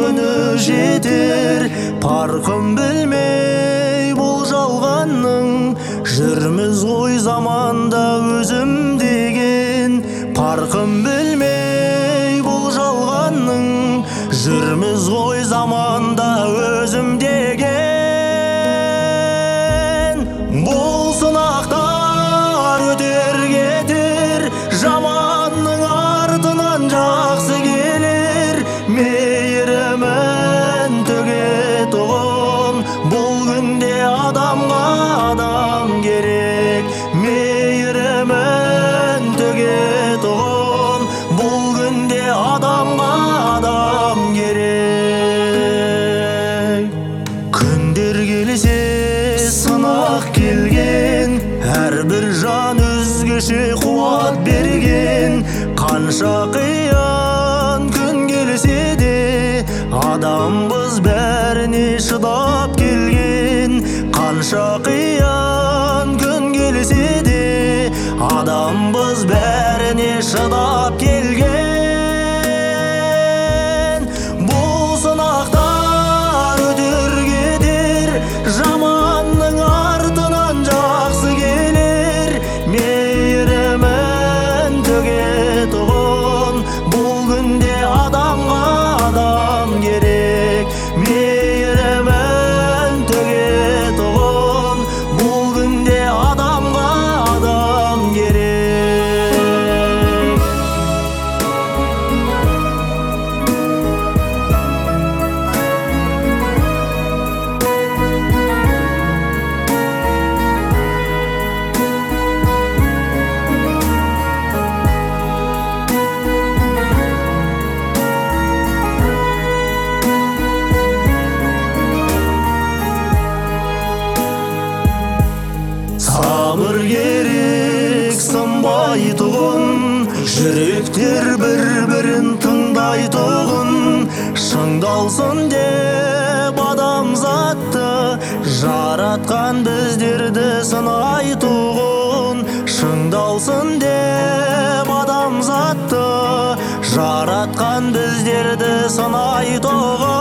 күні жетер, парқын білмей бұл жалғанның. Жүрміз ғой заманда өзім деген, парқын білмей бұл жалғанның. Жүрміз ғой заманда өзім деген. Бұл сынақтар өтер кетер, жаманның артынан жақсы келер. Мейірімін төгетұғын, бұл күнде адамға адам керек. Мейірімін төгетұғын, бұл күнде адамға адам керек. Күндер келсе сынақ келген, әрбір жан өзгеше қуат берген. Қанша қиян күн келсе де, адамбыз бәріне шыдап келген. Қанша қиян күн келсе де, адамбыз бәріне шыдап келген. Бұл сынақтар өтер кетер, жаманның артынан жақсы келер. Мейірімін төгетұғын, бұл күнде адамға адам керек. Мейірімін төгетұғын, бұл күнде адамға адам керек. Сабыр керек сынбайтұғын, жүректер бір-бірін тыңдайтұғын. Шыңдалсын деп адамзатты, жаратқан біздерді сынайтұғын. Шыңдалсын деп адамзатты, жаратқан біздерді сынайтұғын.